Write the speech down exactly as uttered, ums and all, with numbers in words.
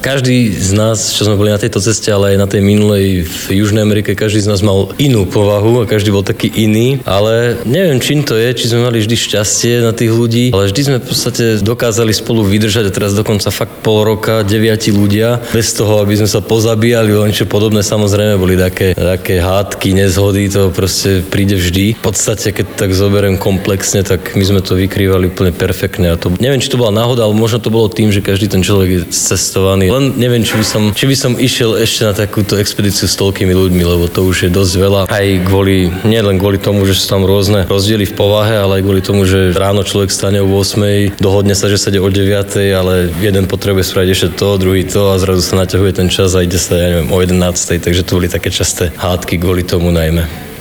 každý z nás, čo sme boli na tejto ceste, ale aj na tej minulej v Južnej Amerike, každý z nás mal inú povahu a každý bol taký iný, ale neviem, čím to je, či sme mali vždy šťastie na tých ľudí, ale vždy sme v podstate dokázali spolu vydržať a teraz dokonca fakt pol roka, deviati ľudia, bez toho, aby sme sa pozabíjali o niečo podobné, samozrejme boli také, také hádky, nezhody, to proste príde vždy. V podstate, keď tak zoberiem komplexne, tak my sme to vykrývali úplne perfektne a to, neviem, či to bola náhoda, ale možno to bolo tým, že každý ten človek je cestovaný. Len neviem, či by som, či by som išiel ešte na takúto expedíciu s toľkými ľuďmi, lebo to už je dosť veľa. Aj kvôli, nie len kvôli tomu, že sú tam rôzne rozdiely v povahe, ale aj kvôli tomu, že ráno človek stane o ôsmej, dohodne sa, že sa ide o deviatej, ale jeden potrebuje spraviť ešte to, druhý to a zrazu sa naťahuje ten čas a ide sa, ja neviem, o jedenástej, takže to boli také časté hádky kvôli tomu najmä.